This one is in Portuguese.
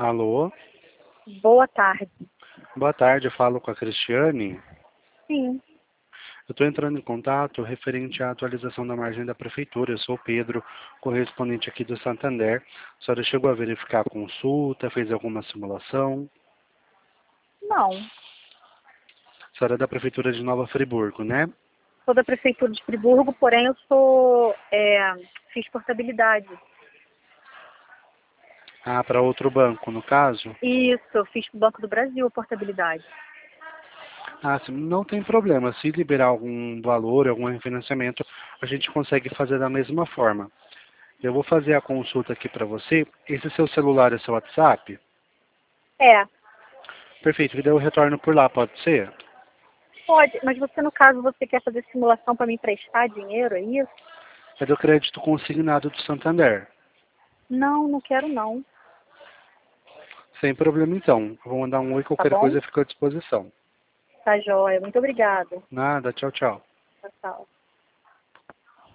Alô? Boa tarde. Boa tarde, eu falo com a Cristiane. Sim. Eu estou entrando em contato referente à atualização da margem da Prefeitura. Eu sou o Pedro, correspondente aqui do Santander. A senhora chegou a verificar a consulta, fez alguma simulação? Não. A senhora é da Prefeitura de Nova Friburgo, né? Sou da Prefeitura de Friburgo, porém eu fiz portabilidade. Ah, para outro banco, no caso? Isso, eu fiz para o Banco do Brasil a portabilidade. Ah, sim, não tem problema. Se liberar algum valor, algum refinanciamento, a gente consegue fazer da mesma forma. Eu vou fazer a consulta aqui para você. Esse seu celular é seu WhatsApp? É, Perfeito, e daí eu retorno por lá, pode ser? pode, mas você, no caso, você quer fazer simulação para me emprestar dinheiro, é isso? É do crédito consignado do Santander. Não, não quero não. Sem problema então. Eu vou mandar um oi, Tá qualquer bom? coisa fica à disposição. Tá joia. Muito obrigada. Nada, tchau, tchau. Tchau, tchau.